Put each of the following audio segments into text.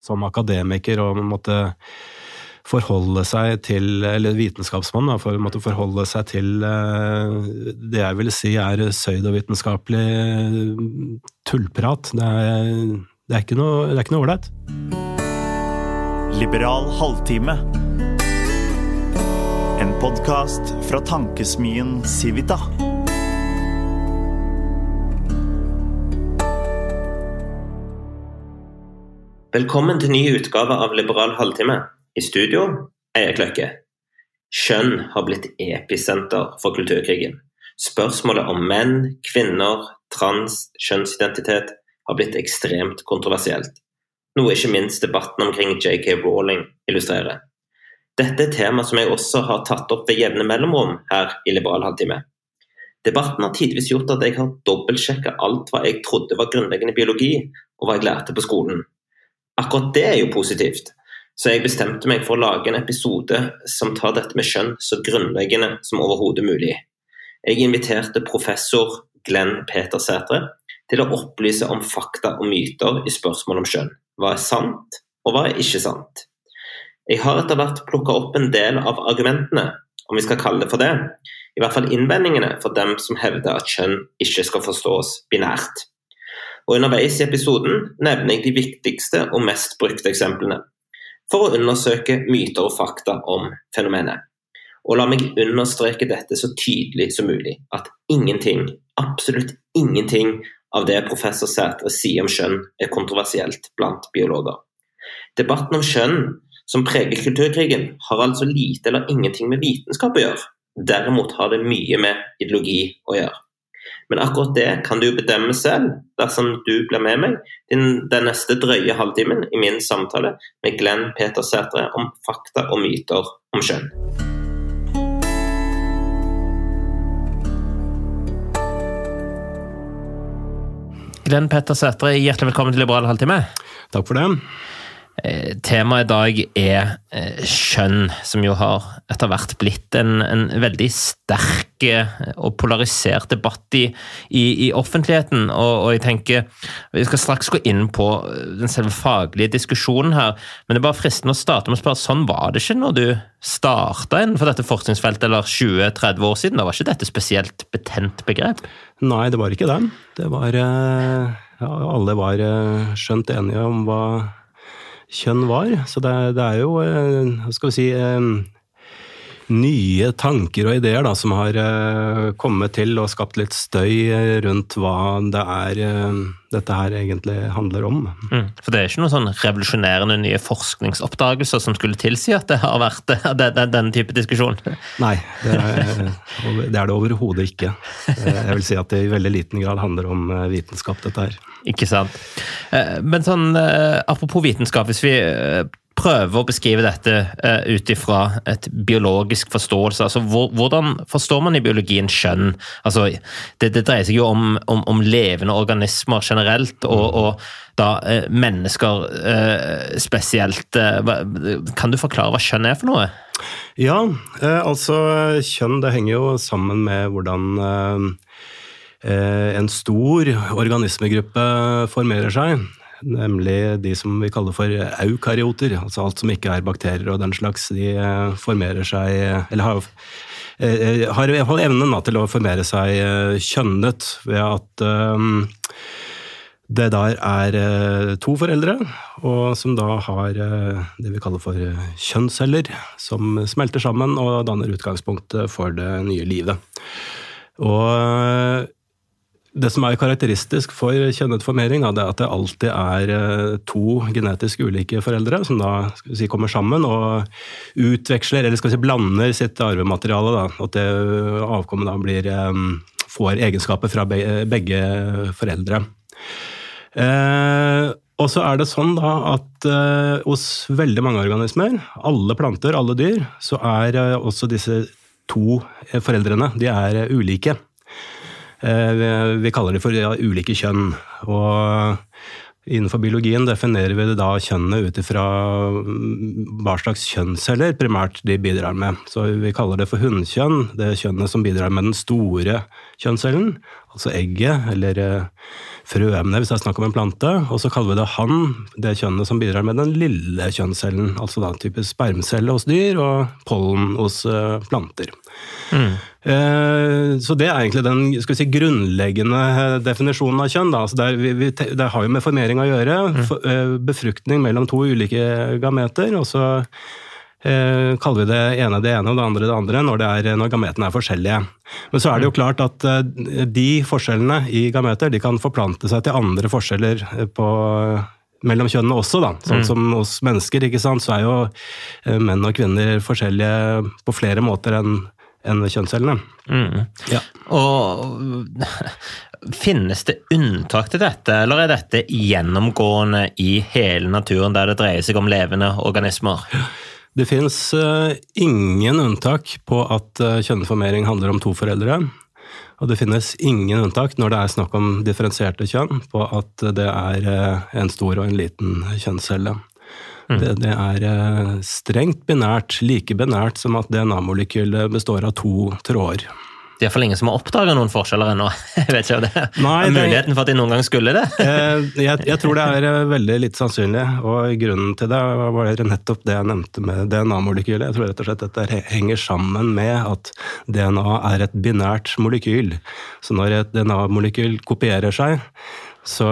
som akademiker og måtte forholde seg til, eller vitenskapsmann, for å måtte forholde seg til det jeg vil si pseudovitenskapelig tullprat. Det er ikke noe ordentlig. Liberal halvtime. En podcast fra tankesmien Civita. Velkommen til ny utgave av Liberal halvtime. I studio, Eirik Løkke. Kjønn har blitt episenter for kulturkrigen. Spørsmålet om menn, kvinner, trans, kjønnsidentitet har blitt ekstremt kontroversielt. Noe ikke minst debatten omkring J.K. Rowling illustrerer. Dette tema som jeg også har tatt opp ved jevne mellomrom her i Liberal halvtime. Debatten har tidvis gjort at jeg har dobbeltsjekket alt hva jeg trodde var grunnleggende biologi, og hva jeg lærte på skolen. Akkurat det jo positivt. Så jeg bestemte meg for å lage en episode som tar dette med kjønn så grunnleggende som overhodet mulig. Jeg inviterte professor Glenn Peter Sætre til å opplyse om fakta og myter i spørsmål om kjønn. Hva sant, og hva ikke sant? Jeg har etter hvert plukket opp en del av argumentene, om vi skal kalle det for det, i hvert fall innvendingene for dem som hevder at kjønn ikke skal forstås binært. Og underveis i episoden nevner jeg de viktigste og mest brukte eksemplene, for å undersøke myter og fakta om fenomenet. Og la meg understreke dette så tydelig som mulig, at ingenting, absolutt ingenting av det professor Sætre sier om kjønn kontroversielt blant biologer. Debatten om kjønn som preger kulturkrigen har altså lite eller ingenting med vitenskap å gjøre. Derimot har det mye med ideologi å gjøre. Men akkurat det kan du jo bedømme selv dersom du blir med meg den neste drøye halvtimen i min samtale med Glenn Peter Sætre om fakta og myter om kjønn. Glenn Peter Sætre, hjertelig velkommen til Liberal halvtime. Takk for det. Temaet i dag kjønn, som jo har etter hvert blitt en veldig sterk og polarisert debatt i offentligheten, og jeg tenker, vi skal straks gå inn på den selve faglige diskusjonen her, men det er bare fristende å starte med å spørre, sånn var det ikke når du startet innenfor dette forskningsfeltet, eller 20-30 år siden, da var ikke dette spesielt betent begrep? Nei, det var ikke det. Det var, alle var skjønt enige om hva kjønn var, så det er jo, skal vi si, nye tanker og ideer da, som har kommet til og skapt litt støy rundt hva dette her egentlig handler om. For det er ikke noen sånn revolusjonerende nye forskningsoppdagelser som skulle tilsi at det har vært denne type diskusjon? Nei, det er det overhodet ikke. Jeg vil si at det i veldig liten grad handler om vitenskap, dette her. Ikke sant. Men sånn, apropos vitenskap, hvis vi prøver å beskrive dette ut ifra et biologisk forståelse, altså hvordan forstår man i biologien kjønn? Altså, det dreier seg jo om levende organismer generelt, og da mennesker spesielt. Kan du forklare hva kjønn er for noe? Ja, altså kjønn det henger jo sammen med hvordan en stor organismegruppe formerer seg, nemlig de som vi kaller for eukaryoter, altså alt som ikke er bakterier og den slags, de formerer seg, eller har i hvert fall evnen til å formere seg kjønnet ved at det der er to foreldre, og som da har det vi kaller for kjønnsceller, som smelter sammen og danner utgangspunktet for det nye livet. Og det som er karakteristisk for kjønnet formering, er at det alltid er to genetisk ulike foreldre som da skal vi si, kommer sammen og utveksler, eller skal vi si, blander sitt arvemateriale. Da, at det avkommet da får egenskaper fra begge foreldre. Og så er det sånn da at hos veldig mange organismer, alle planter, alle dyr, så er også disse to foreldrene, de er ulike. Vi kaller det for ulike kjønn, og innenfor biologien definerer vi det da kjønnet ut ifra hva slags kjønnsceller primært de bidrar med. Så vi kaller det for hunnkjønn, det kjønnet som bidrar med den store kjønnscellen, altså egget, eller frøemne hvis det er snakk om en plante, og så kaller vi det han, det kjønnet som bidrar med den lille kjønnscellen, altså da typisk spermcelle hos dyr og pollen hos planter. Så det er egentlig den skal vi si, grunnleggende definisjonen av kjønn. Da. Altså det har jo med formering å gjøre, befruktning mellom to ulike gameter, og så kaller vi det ene og det andre når gametene er forskjellige. Men så er det jo klart at de forskjellene i gameter, de kan forplante seg til andre forskjeller mellom kjønnene også, da. Sånn som hos mennesker, ikke sant, så er jo menn og kvinner forskjellige på flere måter enn kjønnscellene. Ja. Og finnes det unntak til dette, eller er dette gjennomgående i hele naturen der det dreier seg om levende organismer? Det finnes ingen unntak på at kjønnsformering handler om to foreldre, og det finnes ingen unntak når det er snakk om differensierte kjønn på at det er en stor og en liten kjønnscelle. Det er strengt binært, like binært som at DNA-molekylet består av to tråder. Det er i hvert fall ingen som har oppdaget noen forskjeller ennå. Jeg vet ikke om det er muligheten for at de noen gang skulle det. Jeg tror det er veldig litt sannsynlig, og grunnen til det var nettopp det jeg nevnte med DNA-molekylet. Jeg tror rett og slett at det henger sammen med at DNA er et binært molekyl. Så når et DNA-molekyl kopierer seg, så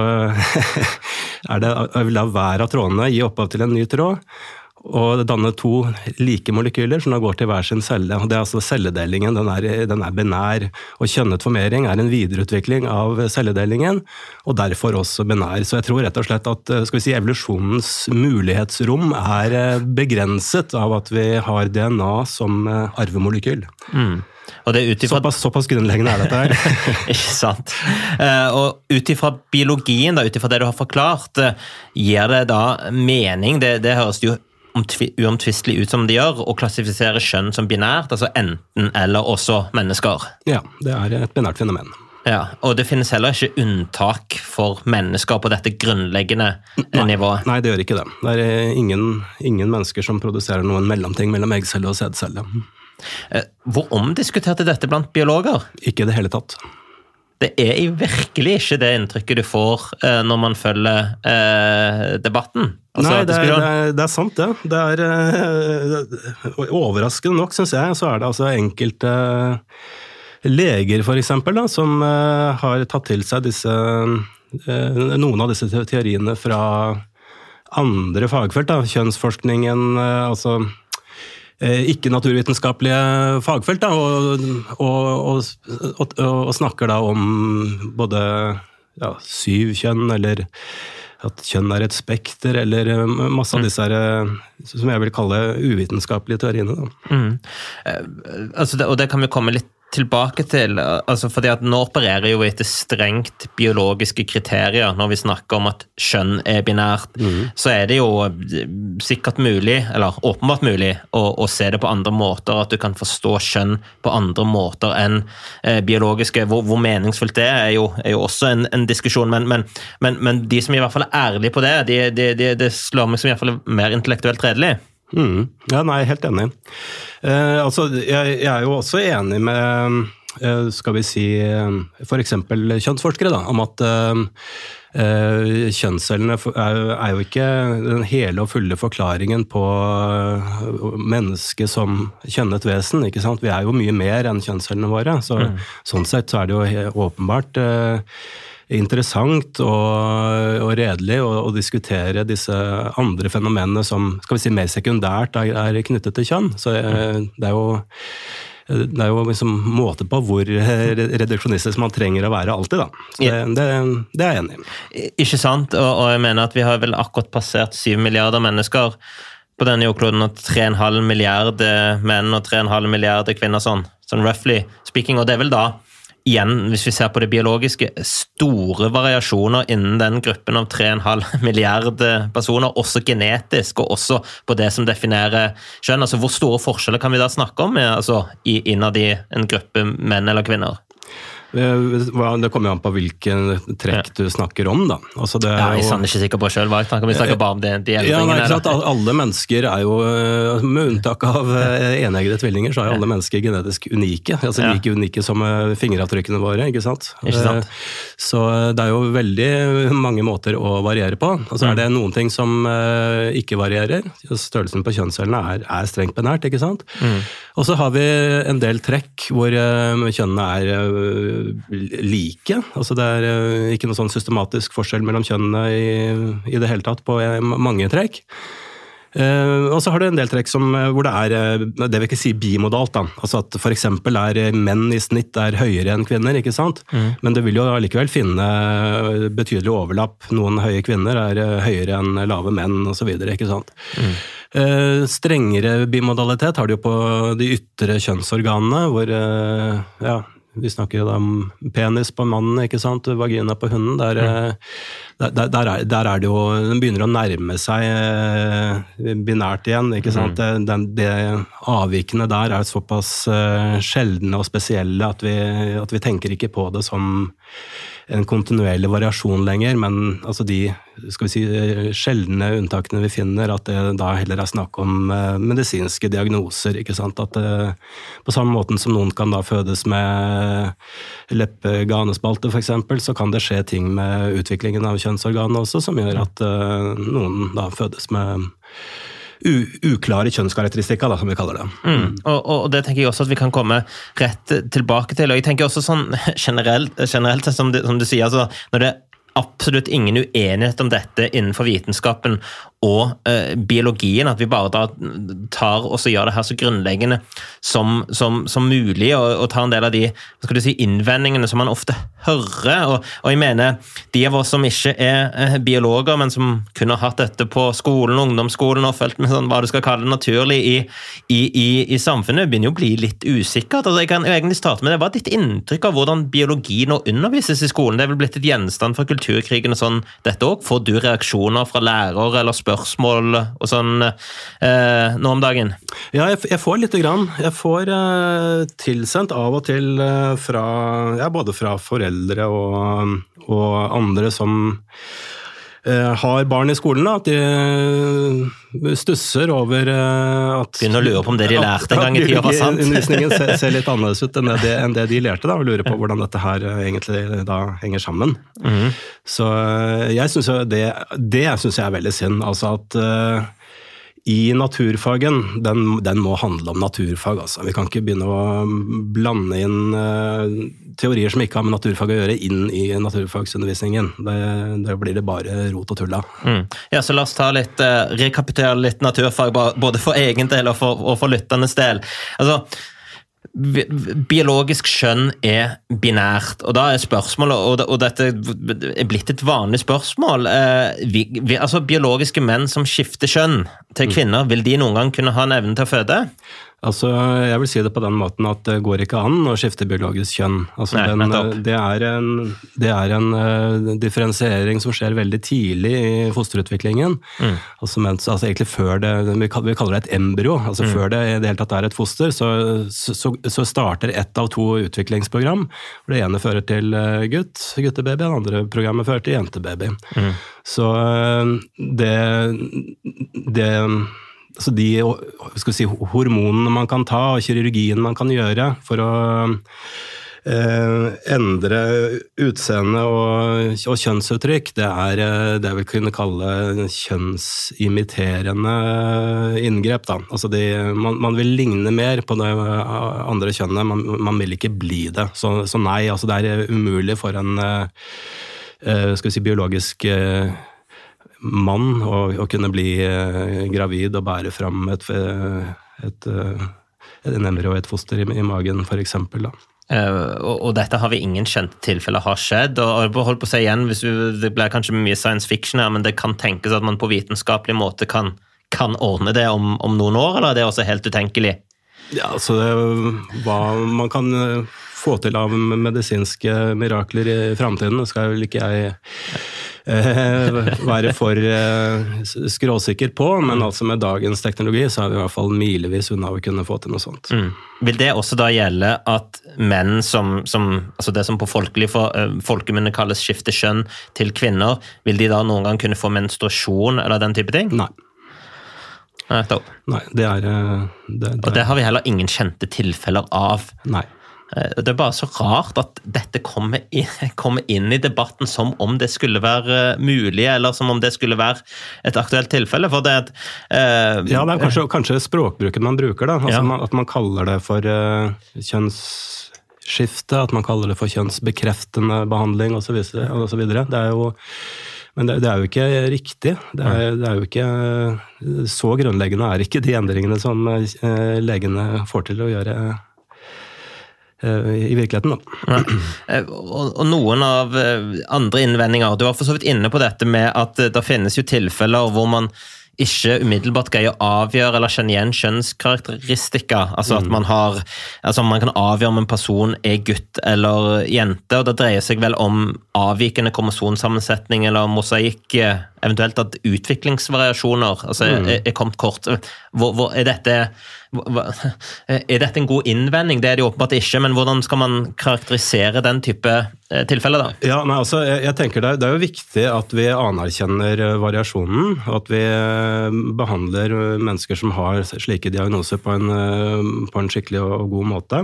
vil da hver av trådene gi opphav til en ny tråd, og det danner to like molekyler som da går til hver sin celle. Og det er altså celledelingen, den er binær, og kjønnet formering er en videreutvikling av celledelingen, og derfor også binær. Så jeg tror rett og slett at skal vi si, evolusjonens mulighetsrom er begrenset av at vi har DNA som arvemolekyl. Og det såpass grunnleggende er dette her. Ikke sant. Og utifra biologien, utifra det du har forklart, gir det da mening, det høres jo uomtvistelig ut som de gjør, å klassifisere kjønn som binært, altså enten eller også mennesker. Ja, det er et binært fenomen. Ja, og det finnes heller ikke unntak for mennesker på dette grunnleggende nivået. Nei, det gjør ikke det. Det er ingen mennesker som produserer noen mellomting mellom eggcelle og sædcelle. Hvor omdiskuterte dette blant biologer? Ikke i det hele tatt. Det er virkelig ikke det inntrykket du får når man følger debatten. Altså, nei, det er sant det. Det er overraskende nok, synes jeg, så er det altså enkelte leger for eksempel, da, som har tatt til seg noen av disse teoriene fra andre fagfelt, da, kjønnsforskningen, altså ikke-naturvitenskapelige fagfelt, da, og snakker da om både 7 kjønn, eller at kjønn er et spekter, eller masse av disse her, som jeg vil kalle uvitenskapelige teoriene. Da. Og det kan vi komme litt tilbake til, altså fordi at nå opererer jo etter strengt biologiske kriterier når vi snakker om at kjønn er binært, så er det jo sikkert mulig, eller åpenbart mulig, å se det på andre måter, at du kan forstå kjønn på andre måter enn biologiske. Hvor meningsfullt det er jo også en diskusjon, men de som i hvert fall er ærlige på det slår meg som i hvert fall mer intellektuelt redelig. Ja, nei, helt enig. Altså, jeg er jo også enig med, skal vi si, for eksempel kjønnsforskere, da, om at kjønnscellene er jo ikke den hele og fulle forklaringen på mennesket som kjønnet vesen, ikke sant? Vi er jo mye mer enn kjønnscellene våre, så sånn sett så er det jo åpenbart interessant og redelig å diskutere disse andre fenomenene som, skal vi si, mer sekundært er knyttet til kjønn. Så det er jo liksom måte på hvor reduksjonistisk man trenger å være alltid, da. Så det er jeg enig i. Ikke sant, og jeg mener at vi har vel akkurat passert 7 milliarder mennesker på denne jordkloden, og 3,5 milliarder menn og 3,5 milliarder kvinner, sånn roughly speaking, og det er vel da igjen, hvis vi ser på det biologiske, store variasjoner innen den gruppen av 3,5 milliarder personer, også genetisk, og også på det som definerer kjønn. Altså, hvor store forskjeller kan vi da snakke om altså, innad i en gruppe menn eller kvinner? Det kommer jo an på hvilken trekk du snakker om, da. Altså det jeg er ikke sikker på selv hva jeg snakker om. Vi snakker bare om de endringene. Alle mennesker er jo, med unntak av eneggede tvillinger, så er jo alle mennesker genetisk unike. Altså like unike som fingeravtrykkene våre, ikke sant? Så det er jo veldig mange måter å variere på. Og så er det noen ting som ikke varierer. Størrelsen på kjønnscellene er strengt benært, ikke sant? Og så har vi en del trekk hvor kjønnene er like, altså det er ikke noe sånn systematisk forskjell mellom kjønnene i det hele tatt på mange trekk. Og så har du en del trekk hvor det er, det vil ikke si bimodalt da, altså at for eksempel menn i snitt høyere enn kvinner, ikke sant? Men du vil jo allikevel finne betydelig overlapp, noen høye kvinner høyere enn lave menn og så videre, ikke sant? Strengere bimodalitet har du jo på de ytre kjønnsorganene, hvor vi snakker jo om penis på mannen, ikke sant? Vagina på hunden, der er det jo, den begynner å nærme seg binært igjen, ikke sant? Det avvikene der såpass sjeldne og spesielle at vi tenker ikke på det som en kontinuerlig variasjon lenger, men altså de, skal vi si, sjeldne unntakene vi finner, at det da heller snakk om medisinske diagnoser, ikke sant? At på samme måten som noen kan da fødes med leppeganespalte for eksempel, så kan det skje ting med utviklingen av kjønnsorganene også, som gjør at noen da fødes med uklare kjønnskarakteristikker, da, som vi kaller det. Og det tenker jeg også at vi kan komme rett tilbake til, og jeg tenker også sånn generelt som du sier, altså, når det absolutt ingen uenighet om dette innenfor vitenskapen og biologien, at vi bare tar og så gjør det her så grunnleggende som mulig, og tar en del av de, hva skal du si, innvendingene som man ofte hører, og jeg mener, de av oss som ikke biologer, men som kunne hatt dette på skolen, ungdomsskolen, og følt med sånn, hva du skal kalle det naturlig i samfunnet, begynner jo å bli litt usikkert. Altså, jeg kan egentlig starte med det. Hva er ditt inntrykk av hvordan biologi nå undervises i skolen? Det er vel blitt et gjenstand for kulturkrigen og sånn, dette også. Får du reaksjoner fra lærere eller spørsmål og sånn nå om dagen? Ja, jeg får litt grann. Jeg får tilsendt av og til både fra foreldre og andre som har barn i skolen, at de stusser over at begynner å lure på om det de lærte en gang i tida var sant. Undervisningen ser litt annerledes ut enn det de lærte, da, og lurer på hvordan dette her egentlig da henger sammen. Så jeg synes jo det synes jeg veldig synd, altså at i naturfagen, den må handle om naturfag, altså. Vi kan ikke begynne å blande inn teorier som ikke har med naturfag å gjøre inn i naturfagsundervisningen. Det blir det bare rot og tull av. Ja, så la oss rekapitulere litt naturfag, både for egen del og for lytternes del. Altså, biologisk kjønn binært, og da spørsmålet, og dette blitt et vanlig spørsmål, altså biologiske menn som skifter kjønn til kvinner, vil de noen gang kunne ha en evne til å føde? Altså, jeg vil si det på den måten at det går ikke an å skifte biologisk kjønn. Altså, det er en differensiering som skjer veldig tidlig i fosterutviklingen. Altså egentlig før vi kaller det et embryo, altså før det i det hele tatt er et foster, så starter ett av to utviklingsprogram. Det ene fører til guttebaby, det andre programmet fører til jentebaby. Så så de hormonene man kan ta, og kirurgien man kan gjøre for å endre utseende og kjønnsuttrykk, det jeg vil kunne kalle kjønnsimiterende inngrep, da. Altså man vil ligne mer på det andre kjønnet, man vil ikke bli det. Så nei, altså det umulig for en biologisk mann å kunne bli gravid og bære fram en embryo og et foster i magen, for eksempel, da. Og dette har vi ingen kjente tilfeller har skjedd, og hold på å si igjen, det blir kanskje mye science fiction her, men det kan tenkes at man på vitenskapelig måte kan ordne det om noen år, eller er det også helt utenkelig? Ja, så hva man kan få til av medisinske mirakler i fremtiden, skal vel ikke jeg være for skråsikker på, men altså med dagens teknologi så vi I hvert fall milevis unna å kunne få til noe sånt. Vil det også da gjelde at menn som altså det som på folkemunne kalles skifte kjønn til kvinner, vil de da noen gang kunne få menstruasjon eller den type ting? Nei. Nei, det Og det har vi heller ingen kjente tilfeller av. Nei. Det bare så rart at dette kommer inn I debatten som om det skulle være mulig, eller som om det skulle være et aktuelt tilfelle, for det ja, det kanskje språkbruken man bruker da, altså at man kaller det for kjønnsskifte, at man kaller det for kjønnsbekreftende behandling og så videre. Det jo men det jo ikke riktig. Det jo ikke så grunnleggende ikke de endringene som legene får til å gjøre I virkeligheten da. Og noen av andre innvendinger, du var for så vidt inne på dette med at det finnes jo tilfeller hvor man ikke umiddelbart greier å avgjøre eller kjenne igjen kjønnskarakteristikker, altså at man kan avgjøre om en person gutt eller jente, og det dreier seg vel om avvikende kromosomsammensetning eller mosaikk, eventuelt at utviklingsvariasjoner altså kommet kort. Hvor dette en god innvending? Det det jo åpenbart ikke, men hvordan skal man karakterisere den type tilfeller da? Ja, nei, altså, jeg tenker det jo viktig at vi anerkjenner variasjonen, og at vi behandler mennesker som har slike diagnoser på en skikkelig og god måte.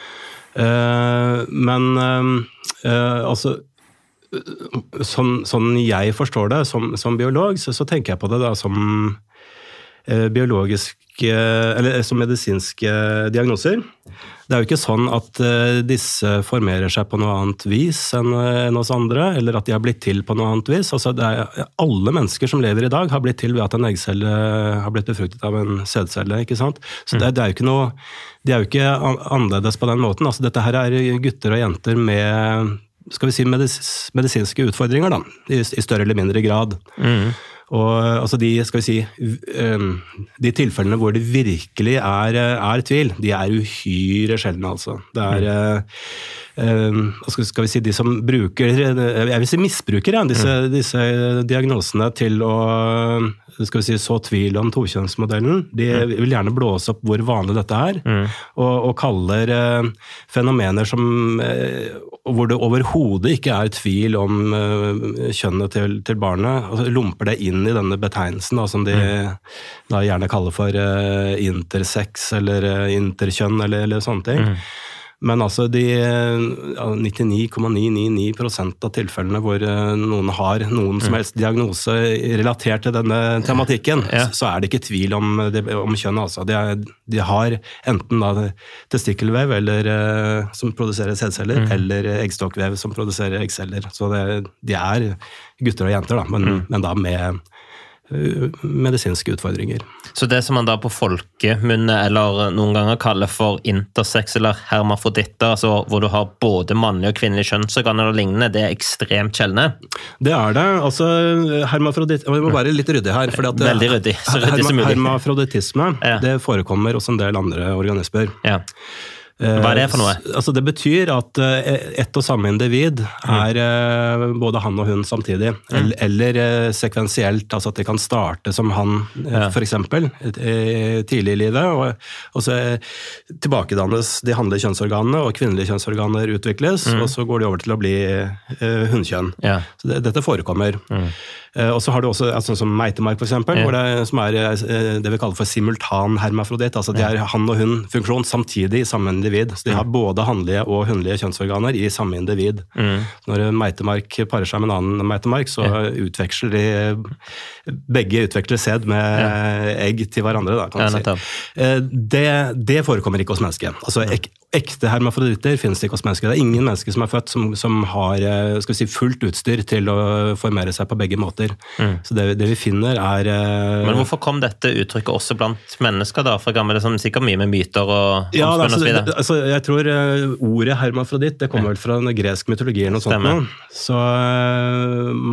Men altså sånn jeg forstår det som biolog, så tenker jeg på det da som biologisk eller som medisinske diagnoser. Det jo ikke sånn at disse formerer seg på noe annet vis enn oss andre, eller at de har blitt til på noe annet vis. Altså, alle mennesker som lever I dag har blitt til ved at en eggcelle har blitt befruktet av en sædcelle, ikke sant? Så det jo ikke noe, de jo ikke annerledes på den måten. Altså, dette her gutter og jenter med, skal vi si, medisinske utfordringer da, I større eller mindre grad. Og altså skal vi si, de tilfellene hvor det virkelig tvil, de uhyre sjeldne altså. Det skal vi si, de som bruker, jeg vil si misbruker disse diagnosene til å skal vi si, så tvil om tokjønnsmodellen. De vil gjerne blåse opp hvor vanlig dette og kaller fenomener som hvor det overhodet ikke tvil om kjønnet til barnet, og lumper det inn I denne betegnelsen da, som de da gjerne kaller for intersex eller interkjønn eller sånne ting. Men altså de 99,999% av tilfellene hvor noen har noen som helst diagnose relatert til denne tematikken, så det ikke tvil om kjønn. Altså. De har enten da testikkelvev som produserer sædceller, eller eggstokkvev som produserer eggceller. Så de gutter og jenter, da, men da med medisinske utfordringer. Så det som man da på folkemunne eller noen ganger kaller for intersex eller hermafroditter, altså hvor du har både mannlig og kvinnelig kjønnsorgan eller lignende, det ekstremt sjeldne? Det det. Altså hermafroditt, vi må være litt ryddig her, fordi at veldig ryddig, så ryddig som mulig. Hermafrodittisme, det forekommer hos en del andre organismer. Ja. Hva det for noe? Altså det betyr at ett og samme individ både han og hun samtidig, eller sekvensielt, altså at det kan starte som han, for eksempel, tidlig I livet, og så tilbakedannes de hannelige kjønnsorganene, og kvinnelige kjønnsorganer utvikles, og så går de over til å bli hunnkjønn. Så dette forekommer. Og så har du også sånn som meitemark for eksempel, hvor som det vi kaller for simultan hermafroditt, altså det han og hun funksjon samtidig I samme individ, så de har både hannlige og hunnlige kjønnsorganer I samme individ. Når meitemark parer seg med en annen meitemark, så utveksler begge utveksler sæd med egg til hverandre da, kan man si. Det forekommer ikke hos mennesker. Altså ekte hermafroditter finnes ikke hos mennesker. Det ingen mennesker som født som har skal vi si, fullt utstyr til å formere seg på begge måter. Så det vi finner Men hvorfor kom dette uttrykket også blant mennesker da? For gammel, sånn, sikkert mye med myter og omspunn og så videre. Altså, jeg tror ordet hermafroditt, det kommer vel fra en gresk mytologi eller noe sånt. Nå. Så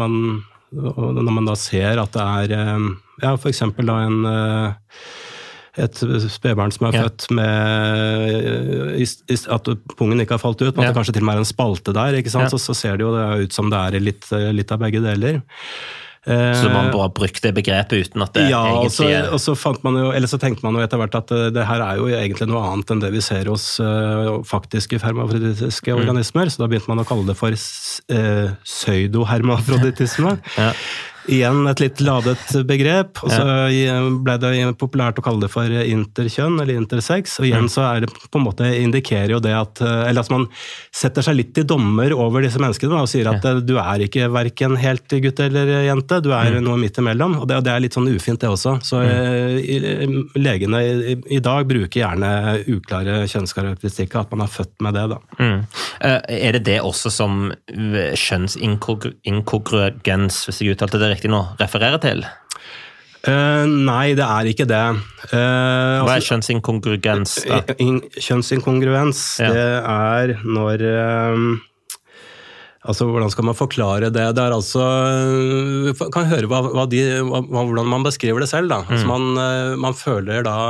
når man da ser at det for eksempel da et spedbarn som født med at pungen ikke har falt ut, men at det kanskje til og med en spalte der, ikke sant? Så ser det jo ut som det litt av begge deler. Så man bare brukte begrepet uten at det egentlig og så fant man jo, eller så tenkte man jo etter hvert at det her jo egentlig noe annet enn det vi ser hos faktiske hermafroditiske organismer, så da begynte man å kalle det for pseudohermafroditisme. Igjen et litt ladet begrep, og så ble det populært å kalle det for interkjønn eller intersex, og igjen så det på en måte indikerer jo det at man setter seg litt i dommer over disse menneskene og sier at du ikke hverken helt gutt eller jente, du noe midt imellom, og det litt sånn ufint det også. Så legene i dag bruker gjerne uklare kjønnskarakteristikker, at man har født med det da. Det også som kjønnsinkongruens, hvis jeg uttalte det riktig nå, refererer til? Nei, det ikke det. Hva kjønnsinkongruens da? Kjønnsinkongruens, det når hvordan skal man forklare det? Det altså kan høre hvordan man beskriver det selv da. Man føler da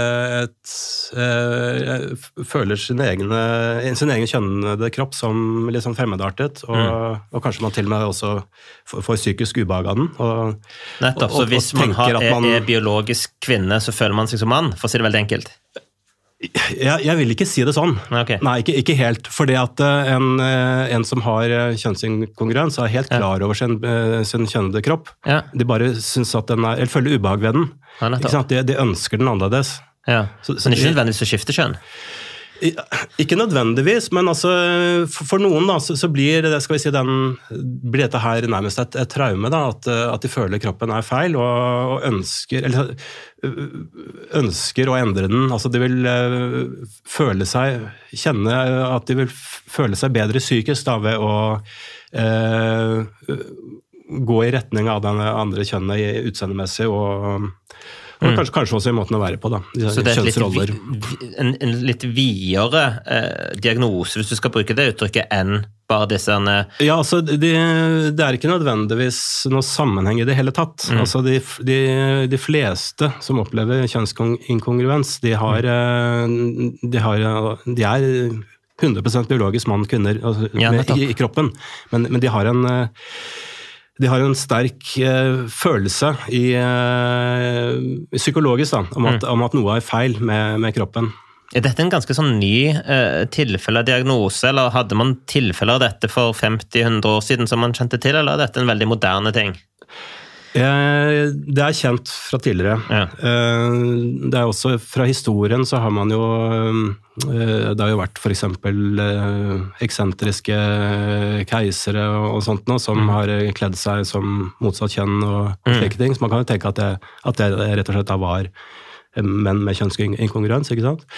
føler sin egen kjønnede kropp som litt sånn fremmedartet, og kanskje man til og med også får psykisk ubehag av den. Nettopp, så hvis man biologisk kvinne, så føler man seg som mann, for å si det veldig enkelt. Jeg vil ikke si det sånn. Okay. Nei, ikke helt. Fordi at en som har kjønnsinkongruens helt klar over sin kjønnede kropp. De bare synes at eller føler ubehag ved den. Ikke sant? De ønsker den annerledes. Men det ikke nødvendigvis å skifte kjønn? Ikke nødvendigvis, men for noen da, så blir det, skal vi si, blir dette her nærmest et traume da, at de føler kroppen feil, og ønsker å endre den. Altså de vil kjenne at de vil føle seg bedre psykisk da, ved å gå i retning av den andre kjønnet utseendemessig, og kanskje også i måten å være på da. Så det en litt videre diagnose, hvis du skal bruke det uttrykket, enn bare disse... Ja, altså det ikke nødvendigvis noe sammenheng i det hele tatt. Altså de fleste som opplever kjønnsinkongruens, de er 100% biologisk mann-kvinner i kroppen, men de har en sterk følelse psykologisk da, om at noe feil med kroppen. Dette en ganske sånn ny tilfelle diagnose, eller hadde man tilfeller av dette for 50-100 år siden som man kjente til, eller dette en veldig moderne ting? Det kjent fra tidligere. Det også fra historien så har man jo det har jo vært for eksempel eksentriske keisere og sånt nå, som har kledd seg som motsatt kjønn og slike ting, så man kan jo tenke at det rett og slett da var menn med kjønnsinkongruens, ikke sant?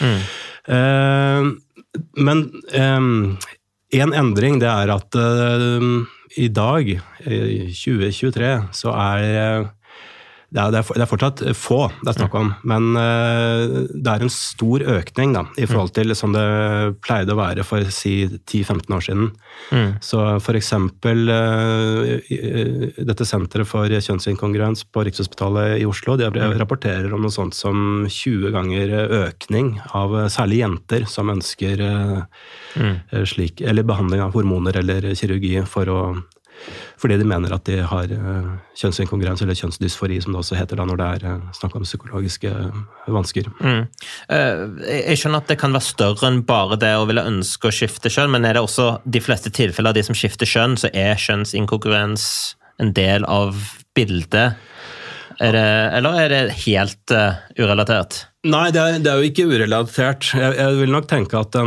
Men en endring det at i dag, 2023, så det fortsatt få det snakk om, men det en stor økning da, i forhold til som det pleide å være for si 10-15 år siden. Så for eksempel dette senteret for kjønnsinkongruens på Rikshospitalet i Oslo, de rapporterer om noe sånt som 20 ganger økning av særlig jenter som ønsker slik, eller behandling av hormoner eller kirurgi fordi de mener at de har kjønnsinkongruens eller kjønnsdysfori, som det også heter da når det snakk om psykologiske vansker. Jeg skjønner at det kan være større enn bare det å ville ønske å skifte kjønn, men det også de fleste tilfeller av de som skifter kjønn, så kjønnsinkongruens en del av bildet? Eller det helt urelatert? Nei, det jo ikke urelatert. Jeg vil nok tenke at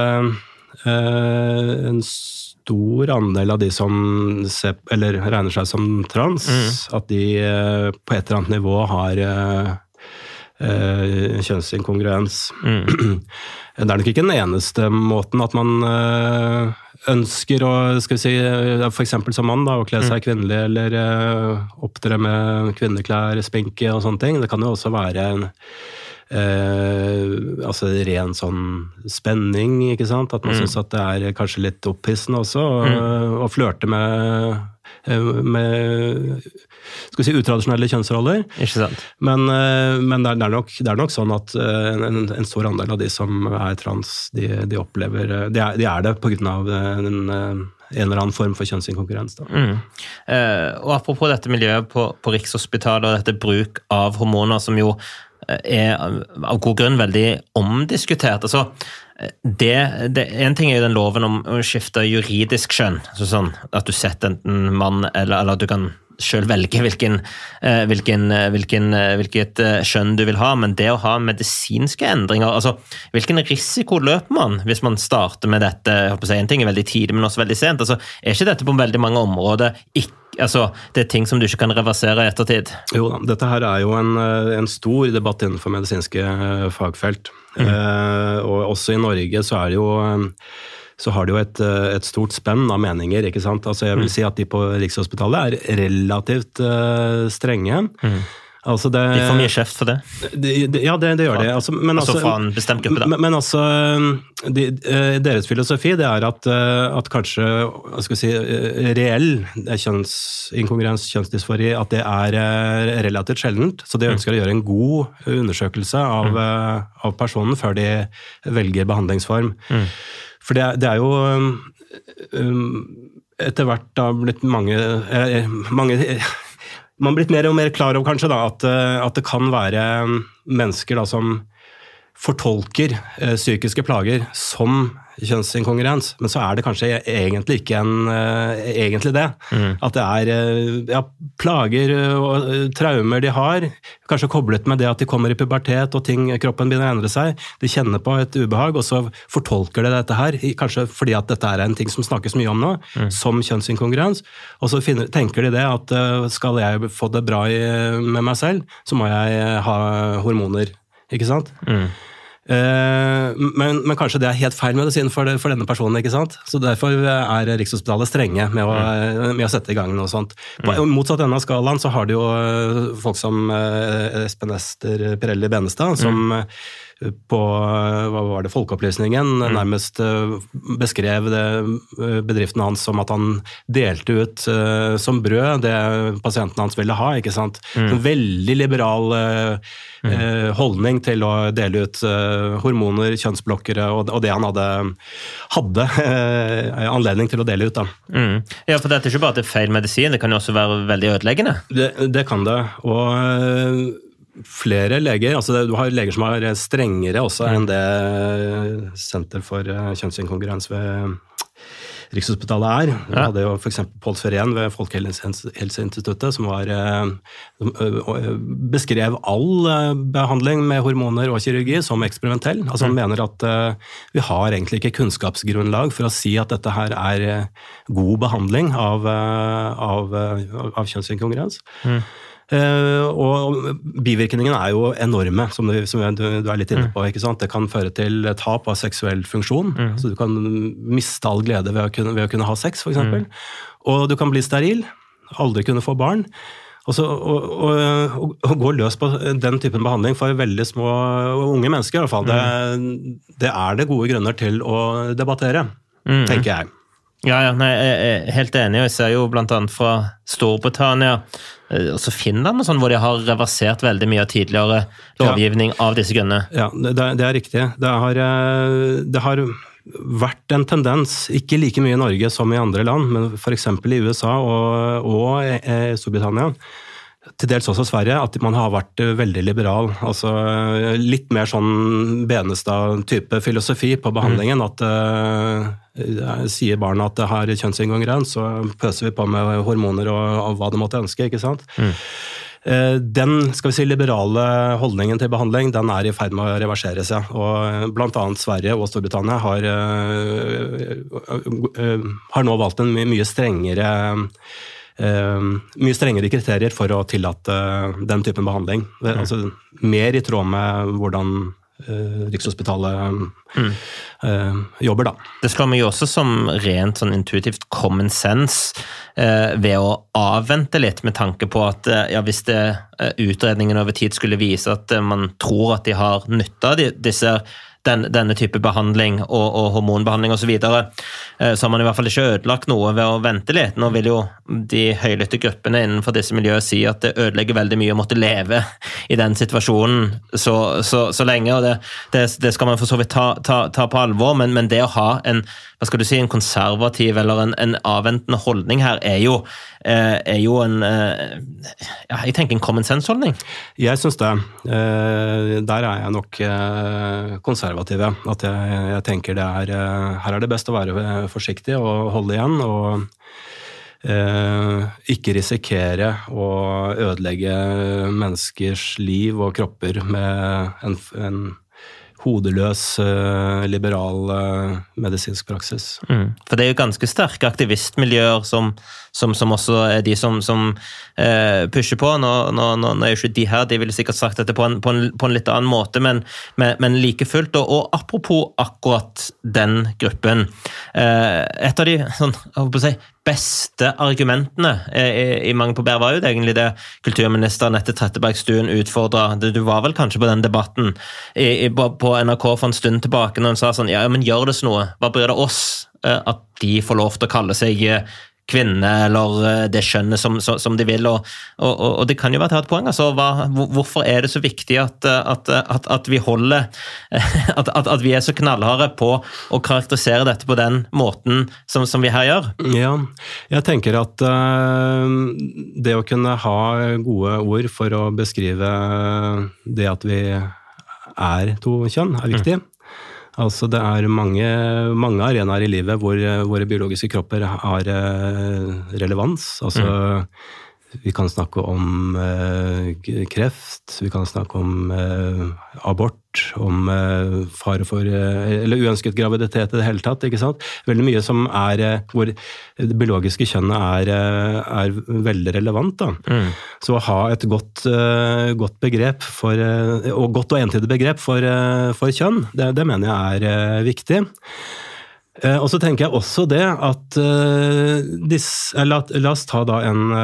en stor andel av de som regner seg som trans, at de på et eller annet nivå har kjønnsinkongruens. Det nok ikke den eneste måten at man ønsker å, skal vi si, for eksempel som mann da, å kle seg kvinnelig, eller opptre med kvinneklær, sminke og sånne ting. Det kan jo også være altså ren sånn spenning, ikke sant? At man synes at det kanskje litt opphissende også, og flørte med utradisjonelle kjønnsroller. Ikke sant? Men det er nok sånn at en stor andel av de som er trans, de opplever, de er det på grunn av en eller annen form for kjønnsinkonkurrens. Og apropos dette miljøet på Rikshospitalet og dette bruk av hormoner, som jo er av god grunn veldig omdiskutert. Altså, en ting er jo den loven om å skifte juridisk kjønn, sånn at du setter enten mann eller at du kan selv velge hvilket kjønn du vil ha, men det å ha medisinske endringer, altså hvilken risiko løper man hvis man starter med dette, jeg håper å si, en ting er veldig tidlig, men også veldig sent, altså er ikke dette på veldig mange områder altså, det er ting som du ikke kan reversere i ettertid? Jo da, dette her er jo en stor debatt innenfor medisinske fagfelt, og også i Norge så har det jo et stort spenn av meninger, ikke sant? Altså jeg vil si at de på Rikshospitalet er relativt strenge. Altså de får mye kjeft for det? Ja, det gjør det. Altså fra en bestemt gruppe da? Men altså, deres filosofi det er at kanskje, hva skal vi si, reell kjønnsinkongruens, kjønnsdysfori, at det er relativt sjeldent, så de ønsker å gjøre en god undersøkelse av personen før de velger behandlingsform. For det er jo etter hvert da blitt mange man har blitt mer og mer klar over kanskje da, at det kan være mennesker da, som fortolker psykiske plager som kjønnsinkongruens, men så er det kanskje egentlig ikke egentlig det. At det er plager og traumer de har, kanskje koblet med det at de kommer i pubertet og kroppen begynner å endre seg, de kjenner på et ubehag, og så fortolker de dette her, kanskje fordi at dette er en ting som snakkes mye om nå, som kjønnsinkongruens, og så tenker de det at skal jeg få det bra med meg selv, så må jeg ha hormoner, ikke sant? Men kanskje det er helt feil medisin for denne personen, ikke sant? Så derfor er Rikshospitalet strenge med å sette i gang noe sånt. På motsatt ende av skalaen så har de jo folk som Espen Ester Pirelli Benestad, som på Folkeopplysningen nærmest beskrev bedriften hans som at han delte ut som brød det pasienten hans ville ha, ikke sant? En veldig liberal holdning til å dele ut hormoner, kjønnsblokkere og det han hadde anledning til å dele ut da. Ja, for det er ikke bare at det er feil medisin, det kan jo også være veldig ødeleggende. Det kan det, og flere leger, altså du har leger som er strengere også enn det Senter for kjønnsinkongruens ved Rikshospitalet er. Vi hadde jo for eksempel Pål Sverén ved Folkehelseinstituttet som beskrev all behandling med hormoner og kirurgi som eksperimentell. Altså han mener at vi har egentlig ikke kunnskapsgrunnlag for å si at dette her er god behandling av kjønnsinkongruens. Og bivirkningene er jo enorme, som du er litt inne på, ikke sant? Det kan føre til tap av seksuell funksjon, så du kan miste all glede ved å kunne ha sex, for eksempel. Og du kan bli steril, aldri kunne få barn, og gå løs på den typen behandling for veldig små og unge mennesker, i hvert fall. Det er det gode grunner til å debattere, tenker jeg. Ja, nei, jeg er helt enig, og jeg ser jo blant annet fra Storbritannia, også Finland og sånn, hvor de har reversert veldig mye av tidligere lovgivning av disse grunnene. Ja, det er riktig. Det har vært en tendens, ikke like mye i Norge som i andre land, men for eksempel i USA og Storbritannia, til dels også Sverige, at man har vært veldig liberal, altså litt mer sånn Benestad-type filosofi på behandlingen, at sier barna at det har kjønnsinkongruens, så pøser vi på med hormoner og hva det måtte ønske, ikke sant? Den, skal vi si, liberale holdningen til behandling, den er i ferd med å reverseres, ja. Og blant annet Sverige og Storbritannia har nå valgt en mye strengere kriterier for å tillate den typen behandling. Altså mer i tråd med hvordan Rikshospitalet jobber da. Det slår meg jo også som rent sånn intuitivt common sense ved å avvente litt med tanke på at hvis utredningen over tid skulle vise at man tror at de har nytte av denne type behandling og hormonbehandling og så videre, så har man i hvert fall ikke ødelagt noe ved å vente litt. Nå vil jo de høylytte gruppene innenfor disse miljøene si at det ødelegger veldig mye å måtte leve i den situasjonen så lenge, og det skal man for så vidt ta på alvor, men det å ha en konservativ eller en avventende holdning her er jo en jeg tenker en common sense holdning. Jeg synes det. Der jeg nok konservative, at jeg tenker her det best å være forsiktig og holde igjen, og ikke risikere å ødelegge menneskers liv og kropper med en hodeløs, liberal medisinsk praksis. For det er jo ganske sterke aktivistmiljøer som også er de som pusher på. Nå er jo ikke de her, de ville sikkert sagt dette på en litt annen måte, men like fullt. Og apropos akkurat den gruppen, et av de beste argumentene i Mangel på bedre var jo det egentlig det kulturminister Anette Trettebergstuen utfordret. Du var vel kanskje på den debatten på NRK for en stund tilbake når hun sa sånn, men gjør det noe? Hva bryr det oss at de får lov til å kalle seg kvinne eller det skjønnet som de vil, og det kan jo være til et poeng. Altså, hvorfor er det så viktig at vi holder at vi er så knallharde på å karakterisere dette på den måten som vi her gjør? Ja, jeg tenker at det å kunne ha gode ord for å beskrive det at vi to kjønn viktig. Altså det mange arenaer i livet hvor våre biologiske kropper har relevans. Altså vi kan snakke om kreft, vi kan snakke om abort, om fare for eller uønsket graviditet i det hele tatt, ikke sant? Veldig mye som hvor det biologiske kjønnet er veldig relevant da. Så å ha et godt begrep og godt og entydig begrep for kjønn, det mener jeg er viktig. Og så tenker jeg også det at la oss ta da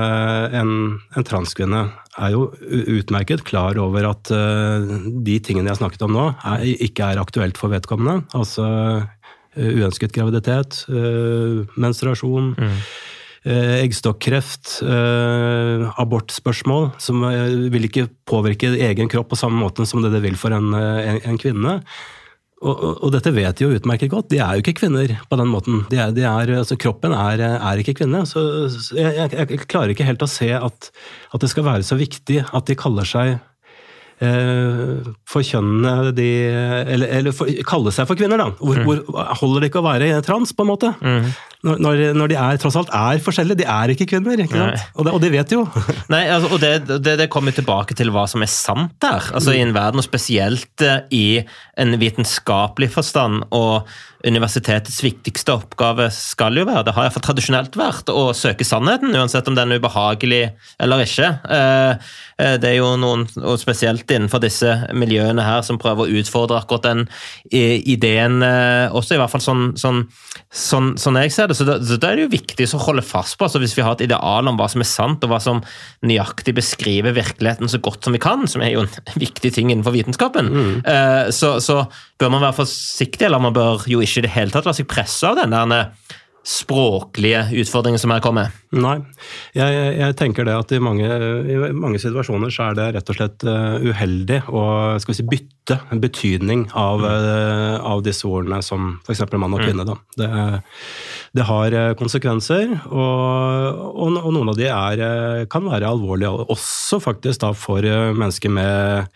en transkvinne er jo utmerket klar over at de tingene jeg har snakket om nå ikke er aktuelt for vedkommende, altså uønsket graviditet, menstruasjon, eggstokkreft, abortspørsmål, som vil ikke påvirke egen kropp på samme måte som det vil for en kvinne. Og dette vet de jo utmerket godt. De er jo ikke kvinner på den måten. Altså, kroppen er ikke kvinne. Så jeg klarer ikke helt å se at det skal være så viktig at de kaller seg for kjønnene eller kalle seg for kvinner da. Hvor holder det ikke å være trans på en måte? Når de tross alt forskjellige, de er ikke kvinner, ikke sant? Og det vet de jo. Nei, altså, og det kommer tilbake til hva som er sant der, altså i en verden, og spesielt i en vitenskapelig forstand, og universitetets viktigste oppgave skal jo være, det har i hvert fall tradisjonelt vært, å søke sannheten, uansett om den er ubehagelig eller ikke. Det er jo noen, og spesielt innenfor disse miljøene her, som prøver å utfordre akkurat den ideen, også i hvert fall sånn jeg ser det. Så da er det jo viktig å holde fast på, altså hvis vi har et ideal om hva som er sant, og hva som nøyaktig beskriver virkeligheten så godt som vi kan, som er jo en viktig ting innenfor vitenskapen, så bør man være forsiktig, eller man bør jo ikke i det hele tatt la seg presse av den der språklige utfordringen som her kommer. Nei, jeg tenker det at i mange situasjoner så er det rett og slett uheldig å skal vi si, bytte betydning av disse ordene som for eksempel mann og kvinne. Da. Det har konsekvenser, og noen av de kan være alvorlige, også faktisk da for mennesker med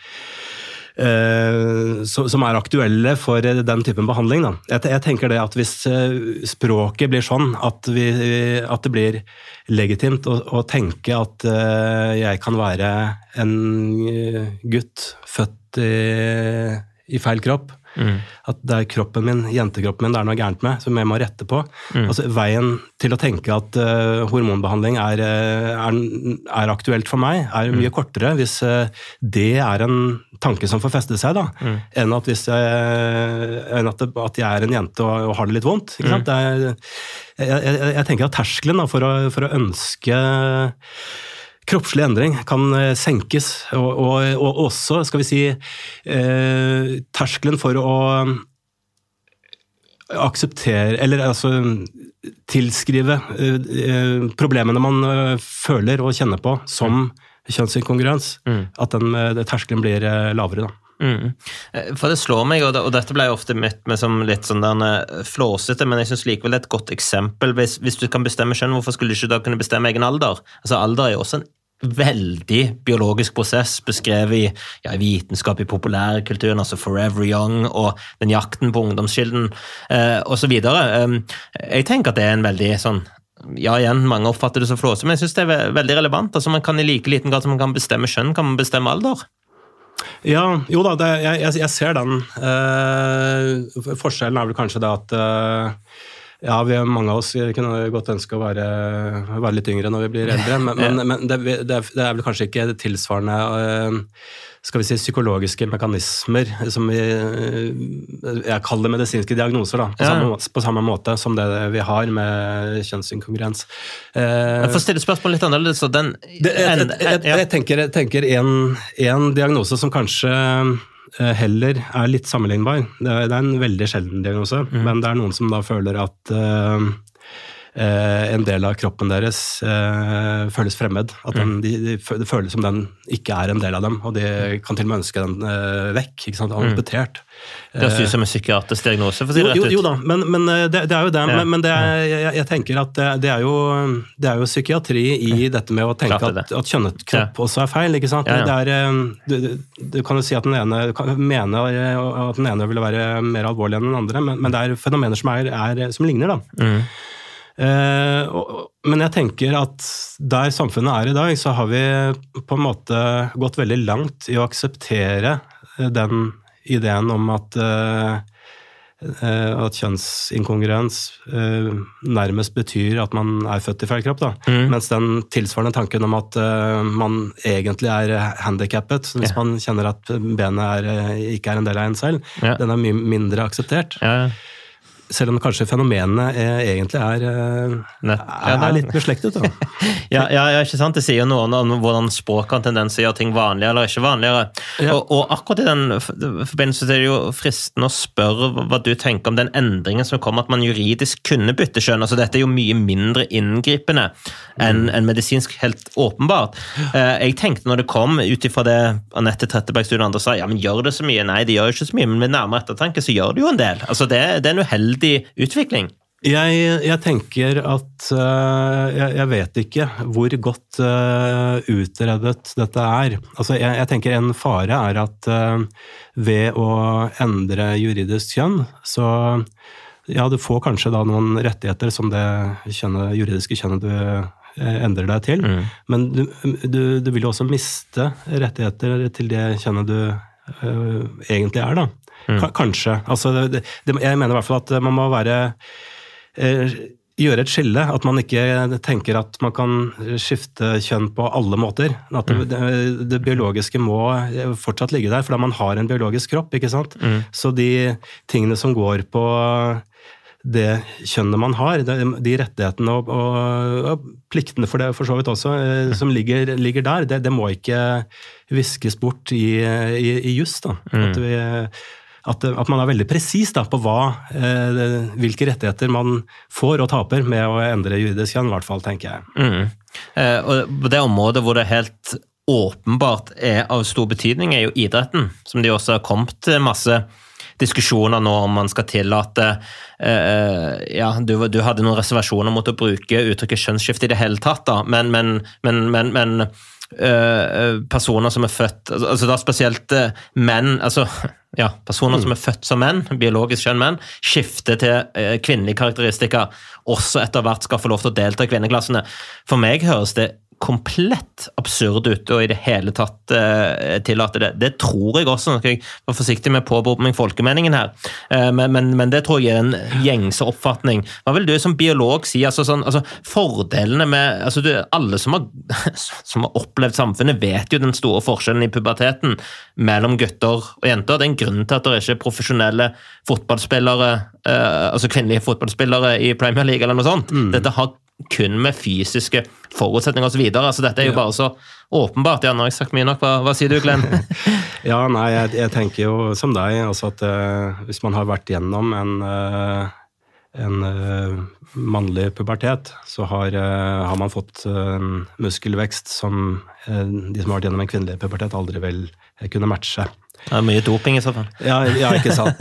som aktuelle for den typen behandling. Da. Jeg tenker det at hvis språket blir sånn at det blir legitimt å tenke at jeg kan være en gutt født i feil kropp. At det er kroppen min, jentekroppen min, det er noe gærent med, som jeg må rette på. Altså, veien til å tenke at hormonbehandling er aktuelt for meg, er mye kortere hvis det er en tanke som får feste seg, da, enn at jeg er en jente og har det litt vondt. Ikke sant? Jeg tenker at terskelen da, for å ønske kroppslig endring kan senkes, og også, skal vi si, terskelen for å akseptere, eller altså tilskrive problemene man føler og kjenner på som kjønnsinkongruens, at terskelen blir lavere da. For det slår meg, og dette ble ofte møtt med som litt sånn flåsete, men jeg synes likevel det er et godt eksempel. Hvis du kan bestemme kjønn, hvorfor skulle du ikke da kunne bestemme egen alder? Altså alder er jo også en veldig biologisk prosess beskrevet i vitenskap, i populærkulturen, altså Forever Young og den jakten på ungdomsskilden og så videre. Jeg tenker at det er en veldig sånn, igjen, mange oppfatter det som flåse, men jeg synes det er veldig relevant. Altså man kan i like liten grad som man kan bestemme kjønn, kan man bestemme alder. Ja, jo da, jeg ser den. Forskjellen er vel kanskje det at mange av oss kunne godt ønske å være litt yngre når vi blir eldre, men det er vel kanskje ikke tilsvarende, skal vi si, psykologiske mekanismer som jeg kaller medisinske diagnoser da, på samme måte som det vi har med kjønnsinkongruens. Jeg får stille spørsmål litt annerledes. Jeg tenker en diagnose som kanskje heller er litt sammenlignbar. Det er en veldig sjelden diagnose, men det er noen som da føler at en del av kroppen deres føles fremmed. At de føles som den ikke er en del av dem, og de kan til og med ønske den vekk, ikke sant, amputert. Det er jo som en psykiatrisk diagnose, for å si det rett ut. Jo da, men det er jo det, men jeg tenker at det er jo psykiatri i dette med å tenke at kjønnet kropp også er feil, ikke sant? Du kan jo si at den ene kan mene at den ene vil være mer alvorlig enn den andre, men det er fenomener som ligner da. Men jeg tenker at der samfunnet er i dag, så har vi på en måte gått veldig langt i å akseptere den ideen om at kjønnsinkongruens nærmest betyr at man er født i feil kropp, da. Mens den tilsvarende tanken om at man egentlig er handicappet, hvis man kjenner at benet ikke er en del av en selv, den er mye mindre akseptert. Selv om kanskje fenomenene egentlig er litt beslektet. Da. Ja, ikke sant? Det sier noe om hvordan språk kan tendens til å gjøre ting vanligere eller ikke vanligere. Og akkurat i den forbindelse er det jo fristende å spørre hva du tenker om den endringen som kom at man juridisk kunne bytte kjønn. Altså dette er jo mye mindre inngripende enn medisinsk helt åpenbart. Jeg tenkte når det kom ut ifra det Anette Tretteberg og andre sa, ja, men gjør det så mye? Nei, det gjør ikke så mye, men med nærmere ettertanke så gjør det jo en del. Altså det er en uheldig utvikling. Jeg tenker at jeg vet ikke hvor godt utredet dette er. Altså jeg tenker en fare er at ved å endre juridisk kjønn, så du får kanskje da noen rettigheter som det juridiske kjønnet du endrer deg til, men du vil jo også miste rettigheter til det kjønnet du egentlig er da. Kanskje. Altså, jeg mener i hvert fall at man må gjøre et skille, at man ikke tenker at man kan skifte kjønn på alle måter. At det biologiske må fortsatt ligge der, for da man har en biologisk kropp, ikke sant? Så de tingene som går på det kjønnet man har, de rettighetene og pliktene for det, for så vidt også, som ligger der, det må ikke viskes bort i just, da. At man er veldig presis da, på hvilke rettigheter man får og taper med å endre juridisk kjønn, i hvert fall, tenker jeg. Og på det området hvor det helt åpenbart er av stor betydning, er jo idretten, som de også har kommet masse diskusjoner nå om man skal tillate du hadde noen reservasjoner mot å bruke uttrykket kjønnsskifte i det hele tatt da, men personer som er født, altså da spesielt menn, personer som er født som menn, biologisk kjønn menn, skifter til kvinnelige karakteristikker, også etter hvert skal få lov til å delta i kvinneklassene. For meg høres det komplett absurd ut, og i det hele tatt tillater det. Det tror jeg også, nå skal jeg være forsiktig med påberope meg folkemeningen her, men det tror jeg er en gjengse oppfatning. Hva vil du som biolog si? Fordelene med, alle som har opplevd samfunnet vet jo den store forskjellen i puberteten mellom gutter og jenter. Det er en grunn til at det ikke er profesjonelle fotballspillere, kvinnelige fotballspillere i Premier League eller noe sånt. Dette har kun med fysiske forutsetninger og så videre. Dette er jo bare så åpenbart. Ja, nå har jeg sagt mye nok. Hva sier du, Glenn? Ja, nei, jeg tenker jo som deg, at hvis man har vært gjennom en mannlig pubertet, så har man fått muskelvekst som de som har vært gjennom en kvinnelig pubertet aldri vil kunne matche. Det er mye doping i så fall. Ja, ikke sant.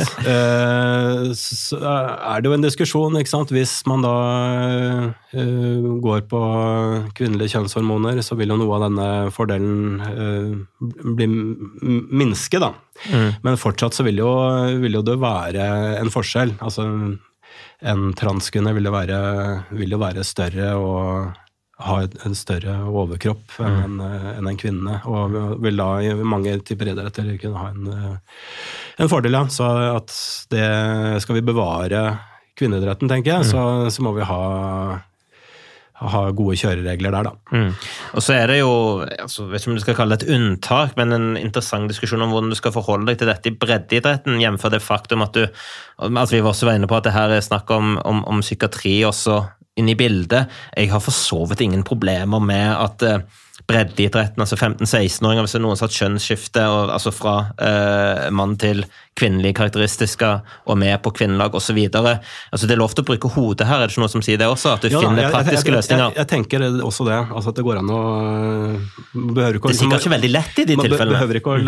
Så er det jo en diskusjon, ikke sant? Hvis man da går på kvinnelige kjønnshormoner, så vil jo noe av denne fordelen bli minske da. Men fortsatt så vil jo det være en forskjell. En transkvinne vil jo være større og ha en større overkropp enn en kvinne, og vil da i mange typer idretter kunne ha en fordel, ja. Så at det skal vi bevare kvinneidretten, tenker jeg, så må vi ha gode kjøreregler der da. Og så er det jo, vet ikke om du skal kalle det et unntak, men en interessant diskusjon om hvordan du skal forholde deg til dette i breddeidretten, jevnfor det faktum at vi også var inne på at det her er snakk om psykiatri også inn i bildet. Jeg har for så vidt ingen problemer med at breddeidretten, 15-16-åringer, hvis det er noen satt kjønnsskifte, fra mann til kvinnelige karakteristikker og med på kvinnelag og så videre. Det er lov til å bruke hodet her, er det ikke noe som sier det også? At du finner praktiske løsninger? Jeg tenker også det, at det går an å... Det er sikkert ikke veldig lett i de tilfellene. Man behøver ikke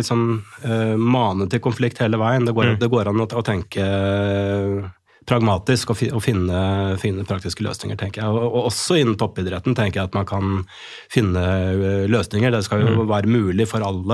å mane til konflikt hele veien. Det går an å tenke pragmatisk og finne praktiske løsninger, tenker jeg. Og også innen toppidretten tenker jeg at man kan finne løsninger. Det skal jo være mulig for alle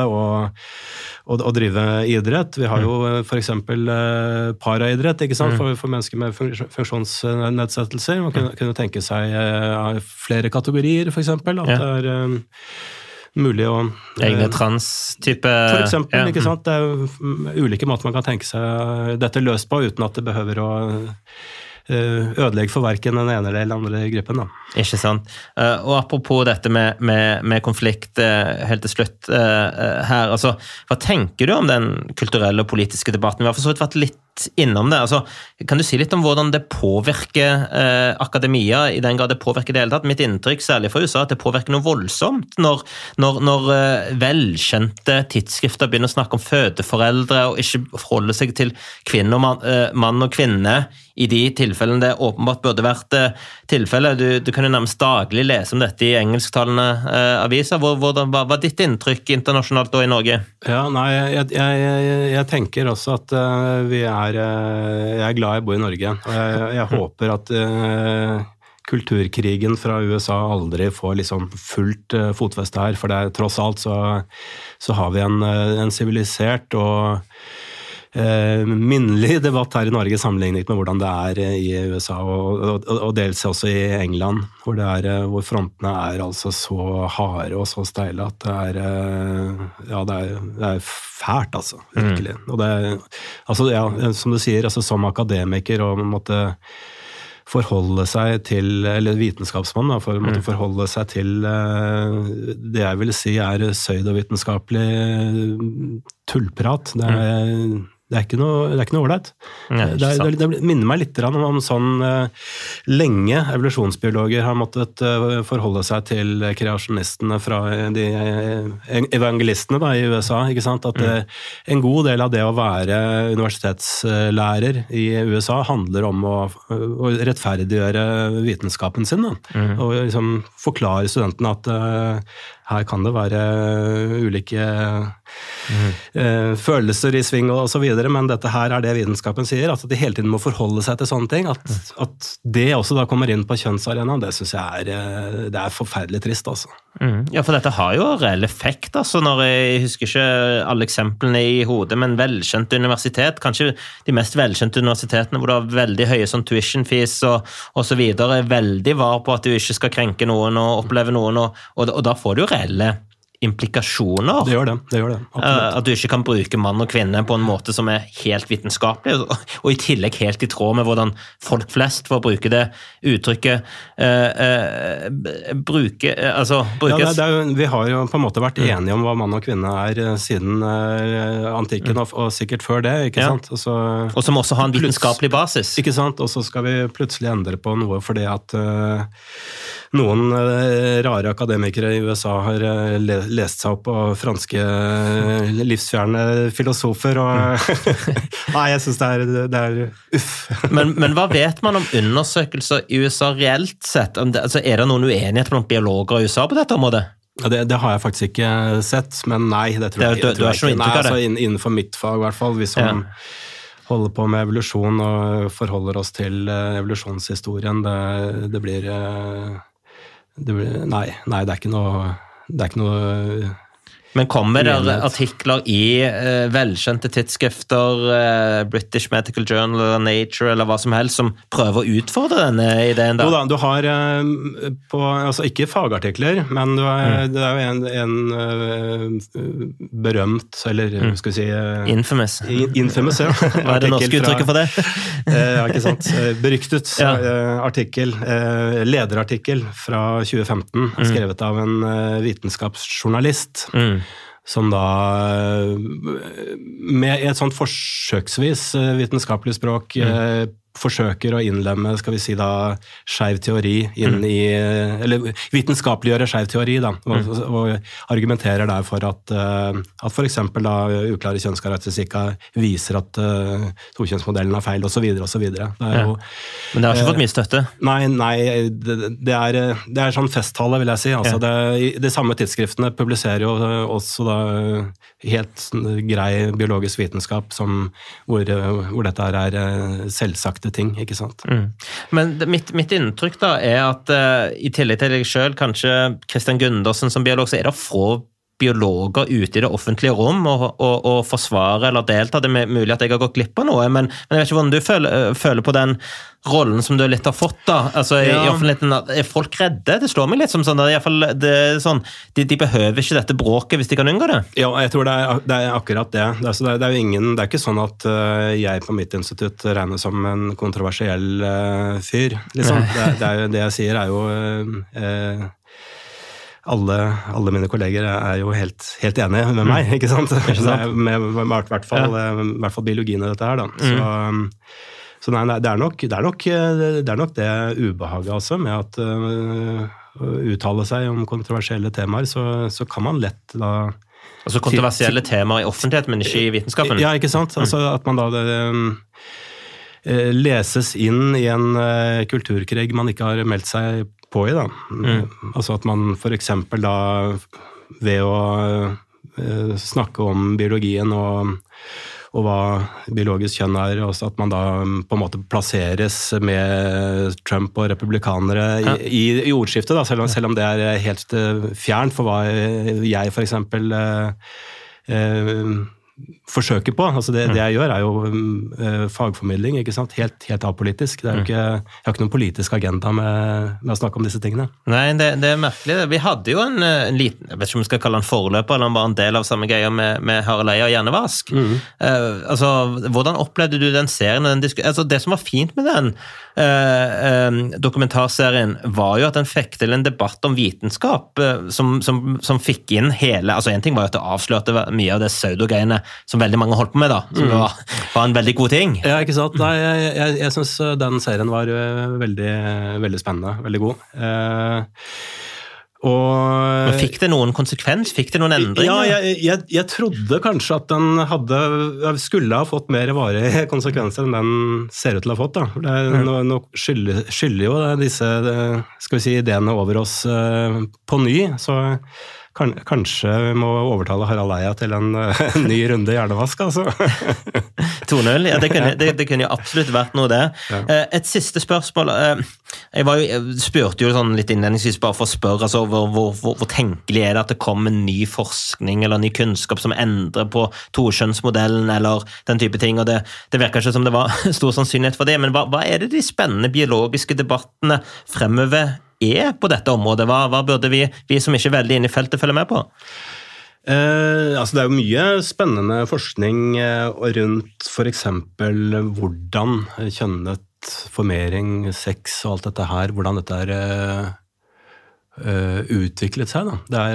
å drive idrett. Vi har jo for eksempel paraidrett, ikke sant, for mennesker med funksjonsnedsettelser. Man kunne tenke seg flere kategorier, for eksempel. At det er mulig å... Egne trans-type... For eksempel, ikke sant? Det er jo ulike måter man kan tenke seg dette løst på, uten at det behøver å ødelegge for hverken den ene eller den andre gruppen. Da. Ikke sant. Og apropos dette med konflikt helt til slutt her, hva tenker du om den kulturelle og politiske debatten? Vi har for så vidt vært litt innom det. Kan du si litt om hvordan det påvirker akademia, i den grad det påvirker det hele tatt? Mitt inntrykk, særlig fra USA, at det påvirker noe voldsomt når velkjente tidsskrifter begynner å snakke om fødeforeldre og ikke forholde seg til kvinne og mann og kvinne i de tilfellene det åpenbart burde vært tilfellet. Du kan jo nærmest daglig lese om dette i engelsktalende aviser. Hvordan var ditt inntrykk internasjonalt og i Norge? Ja, nei, jeg tenker også at jeg er glad jeg bor i Norge, og jeg håper at kulturkrigen fra USA aldri får liksom fullt fotfeste her, for det er tross alt så har vi en sivilisert og minnelig debatt her i Norge sammenlignet med hvordan det er i USA og dels også i England, hvor frontene er altså så harde og så steile at det er fælt, altså, virkelig. Og det, som du sier, som akademiker og måtte forholde seg til, eller vitenskapsmann, måtte forholde seg til det jeg vil si er pseudovitenskapelig tullprat. Det er ikke noe ålreit. Det minner meg litt om sånn lenge evolusjonsbiologer har måttet forholde seg til kreasjonistene fra de evangelistene da, i USA, ikke sant? At en god del av det å være universitetslærer i USA handler om å rettferdiggjøre vitenskapen sin, da. Og liksom forklare studentene at her kan det være ulike følelser i sving og så videre, men dette her det vitenskapen sier, at de hele tiden må forholde seg til sånne ting, at det også da kommer inn på kjønnsarenaen, det synes jeg det forferdelig trist, altså. Ja, for dette har jo reell effekt, altså, når jeg husker ikke alle eksemplene i hodet, men velkjent universitet, kanskje de mest velkjente universitetene, hvor det har veldig høye sånn tuition fees og så videre, veldig var på at du ikke skal krenke noen og oppleve noen, og da får du jo reelle implikasjoner. Det gjør det. Absolutt. At du ikke kan bruke mann og kvinne på en måte som helt vitenskapelig, og i tillegg helt i tråd med hvordan folk flest får bruke det uttrykket brukes. Vi har jo på en måte vært enige om hva mann og kvinne siden antikken, og sikkert før det, ikke sant? Og som også har en vitenskapelig basis. Ikke sant? Og så skal vi plutselig endre på noe fordi at noen rare akademikere i USA har lest seg opp på franske livsfjerne filosofer, og nei, jeg synes det uff. Men hva vet man om undersøkelser i USA reelt sett? Altså, det noen uenighet blant biologer i USA på dette området? Ja, det har jeg faktisk ikke sett, men nei, det tror jeg ikke. Du har ikke noe inntrykk av det? Nei, altså innenfor mitt fag i hvert fall, vi som holder på med evolusjon og forholder oss til evolusjonshistorien, det blir nei, det er ikke noe Men kommer det artikler i velkjente tidsskrifter, British Medical Journal eller Nature eller hva som helst, som prøver å utfordre denne ideen da? Jo da, du har altså ikke fagartikler, men det jo en berømt, eller skal vi si Infamous. Infamous, ja. Hva det norske uttrykket for det? Ja, ikke sant. Beryktet artikkel, lederartikkel fra 2015, skrevet av en vitenskapsjournalist, som da med et sånt forsøksvis vitenskapelig språk forsøker å innlemme, skal vi si da, skeiv teori inn i, eller vitenskapeliggjøre skeiv teori da, og argumenterer der for at for eksempel da uklare kjønnskarakteristika viser at tokjønnsmodellen feil, og så videre, og så videre. Men det har ikke fått mye støtte? Nei, det sånn festtale, vil jeg si. Altså, de samme tidsskriftene publiserer jo også da helt grei biologisk vitenskap hvor dette selvsagt ting, ikke sant? Men mitt inntrykk da at i tillegg til deg selv, kanskje Christian Gundersen som biolog, så det få biologer ute i det offentlige rom og forsvare eller delta. Det mulig at jeg har gått glipp av noe, men jeg vet ikke hvordan du føler på den rollen som du litt har fått da. Altså, i offentligheten, folk redde? Det slår meg litt som sånn, i hvert fall sånn, de behøver ikke dette bråket hvis de kan unngå det. Ja, jeg tror det akkurat det. Det jo ingen, det ikke sånn at jeg på mitt institutt regner som en kontroversiell fyr. Liksom. Det jeg sier jo alle mine kolleger jo helt enige med meg, ikke sant? Med hvert fall biologien i dette her da. Så nei, det nok det ubehaget også, med at å uttale seg om kontroversielle temaer, så kan man lett da... Altså kontroversielle temaer i offentlighet, men ikke i vitenskapen? Ja, ikke sant? Altså at man da leses inn i en kulturkrig man ikke har meldt seg på i da. Altså at man for eksempel da ved å snakke om biologien og hva biologisk kjønn også at man da på en måte plasseres med Trump og republikanere i ordskiftet da, selv om det helt fjernt for hva jeg for eksempel forsøker på. Altså det jeg gjør jo fagformidling, ikke sant? Helt apolitisk. Det jo ikke, jeg har ikke noen politisk agenda med å snakke om disse tingene. Nei, det merkelig. Vi hadde jo en liten, jeg vet ikke om vi skal kalle den forløper, eller bare en del av samme greia med Harald Eia og Hjernevask. Altså, hvordan opplevde du den serien? Altså, det som var fint med den dokumentarserien var jo at den fikk til en debatt om vitenskap som fikk inn hele, altså en ting var jo at det avslørte mye av det pseudogreiene som veldig mange holdt på med da, som var en veldig god ting. Ja, ikke sant? Nei, jeg synes den serien var veldig, veldig spennende, veldig god. Men fikk det noen konsekvens? Fikk det noen endringer? Ja, jeg trodde kanskje at den skulle ha fått mer varige konsekvenser enn den ser ut til å ha fått. Da. Nå skylder jo disse, skal vi si, ideene over oss på ny, så Kanskje vi må overtale Harald Eia til en ny runde hjernevask, altså. 2-0, ja, det kunne jo absolutt vært noe det. Ja. Et siste spørsmål. Jeg spurte jo sånn litt innledningsvis bare for å spørre, altså, hvor tenkelig er det at det kommer ny forskning eller ny kunnskap som endrer på tokjønnsmodellen eller den type ting, og det virker ikke som det var stor sannsynlighet for det, men hva er det de spennende biologiske debattene fremover på dette området? Hva burde vi som ikke er veldig inne i feltet følge med på? Altså det jo mye spennende forskning rundt for eksempel hvordan kjønnet formering, sex og alt dette her, hvordan dette utviklet seg da.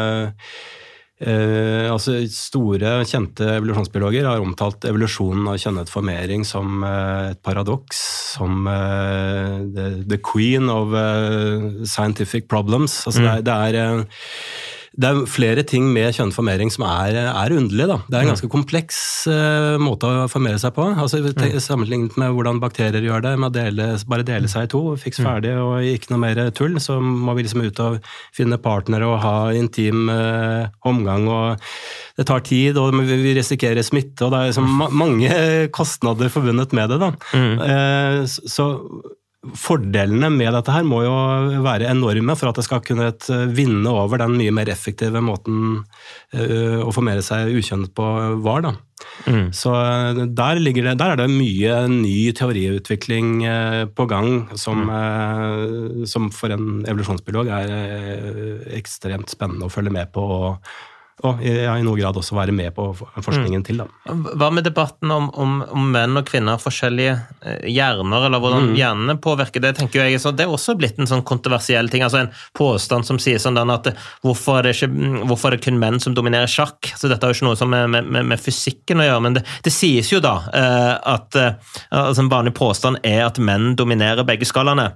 Det altså store, kjente evolusjonsbiologer har omtalt evolusjonen av kjønnet formering som et paradoks, som the queen of scientific problems. Altså det flere ting med kjønnsformering som underlig da. Det en ganske kompleks måte å formere seg på. Altså, sammenlignet med hvordan bakterier gjør det, med å bare dele seg i to, fiks ferdig og ikke noe mer tull, så må vi liksom ut og finne partnere og ha intim omgang, og det tar tid, og vi risikerer smitte, og det liksom mange kostnader forbundet med det da. Så fordelene med dette her må jo være enorme for at det skal kunne vinne over den mye mer effektive måten å formere seg ukjønnet på var da. Så der det mye ny teoriutvikling på gang som for en evolusjonsbiolog ekstremt spennende å følge med på og i noen grad også være med på forskningen til da. Hva med debatten om menn og kvinner forskjellige hjerner, eller hvordan hjernene påvirker det, tenker jeg, så det også blitt en sånn kontroversiell ting, altså en påstand som sier sånn at hvorfor er det kun menn som dominerer sjakk, så dette jo ikke noe som med fysikken å gjøre, men det sies jo da at altså en vanlig påstand at menn dominerer begge skalaene.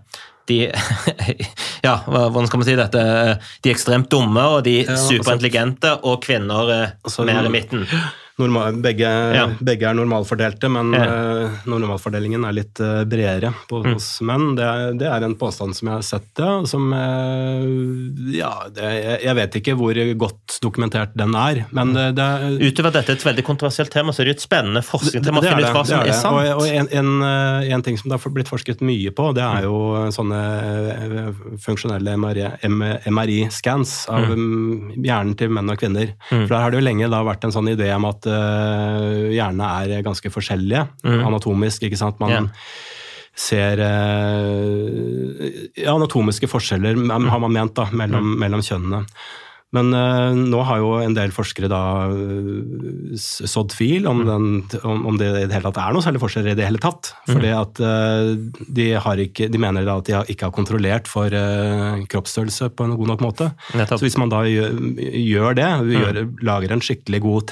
Hvordan skal man si dette? De ekstremt dumme, og de superintelligente, og kvinner mer i midten. Begge normalfordelte, men normalfordelingen litt bredere hos menn. Det en påstand som jeg har sett, som jeg vet ikke hvor godt dokumentert den men utover dette et veldig kontroversielt tema, så det et spennende forskningstema å finne ut hva som sant. Og en ting som det har blitt forsket mye på, det jo sånne funksjonelle MRI-scans av hjernen til menn og kvinner. For der har det jo lenge da vært en sånn idé om at hjerne ganske forskjellige, anatomisk, ikke sant? Man ser anatomiske forskjeller, har man ment da, mellom kjønnene. Men nå har jo en del forskere da sådd tvil om det i det hele tatt noe særlig forskjeller i det hele tatt. Fordi at de mener da at de ikke har kontrollert for kroppsstørrelse på en god nok måte. Så hvis man da gjør det, lager en skikkelig god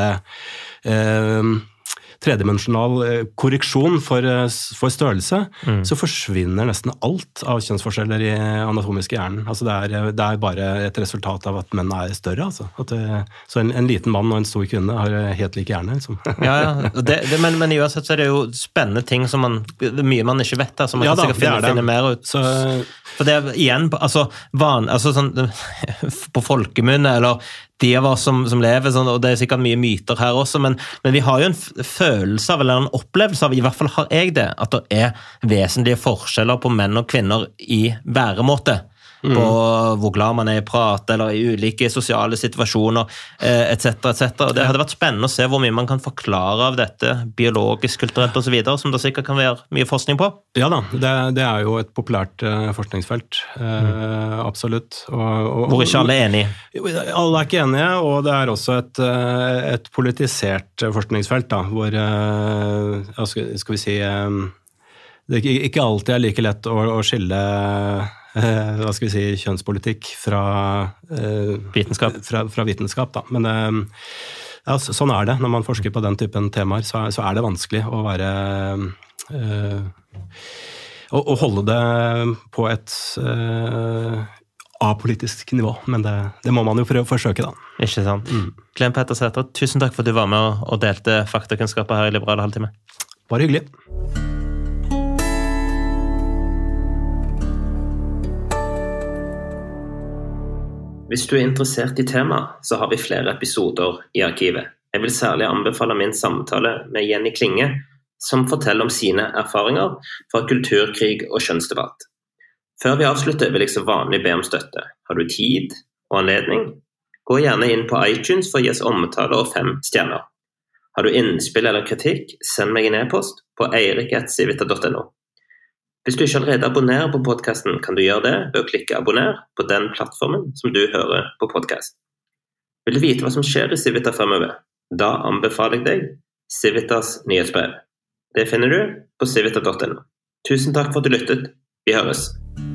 tredimensjonal korreksjon for størrelse, så forsvinner nesten alt av kjønnsforskjeller i anatomiske hjernen. Altså det bare et resultat av at menn større. Altså. Så en liten mann og en stor kvinne har helt like hjerne. Liksom. Men uansett så det jo spennende ting som det mye man ikke vet, som man kan sikkert finne mer ut. For det igjen, sånn, på folkemunne, eller de av oss som lever, sånn, og det sikkert mye myter her også, men vi har jo en følelse av, eller en opplevelse av, i hvert fall har jeg det, at det vesentlige forskjeller på menn og kvinner i væremåte. På hvor glad man i prat, eller i ulike sosiale situasjoner, etc., etc. Og det hadde vært spennende å se hvor mye man kan forklare av dette, biologisk, kulturelt og så videre, som det sikkert kan være mye forskning på. Ja da, det jo et populært forskningsfelt, absolutt. Hvor ikke alle enige? Alle ikke enige, og det også et politisert forskningsfelt, da, hvor, skal vi si, det ikke alltid like lett å skille hva skal vi si, kjønnspolitikk fra vitenskap da. Men sånn det. Når man forsker på den typen temaer, så det vanskelig å være å holde det på et apolitisk nivå, men det må man jo forsøke da. Ikke sant. Glenn Petter Sæther, tusen takk for at du var med og delte faktakunnskaper her i Liberal Halvtime. Bare hyggelig. Hvis du interessert i tema, så har vi flere episoder i arkivet. Jeg vil særlig anbefale min samtale med Jenny Klinge, som forteller om sine erfaringer fra kulturkrig og kjønnsdebatt. Før vi avslutter vil jeg så vanlig be om støtte. Har du tid og anledning? Gå gjerne inn på iTunes for å gi oss omtale og 5 stjerner. Har du innspill eller kritikk, send meg en e-post på eirik@civita.no. Hvis du ikke allerede abonnerer på podcasten, kan du gjøre det ved å klikke abonner på den plattformen som du hører på podcast. Vil du vite hva som skjer i Civita fremover? Da anbefaler jeg deg Civitas nyhetsbrev. Det finner du på civita.no. Tusen takk for at du lyttet. Vi høres.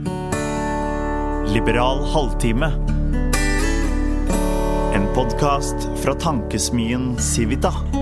Liberal halvtime. En podcast fra tankesmien Civita.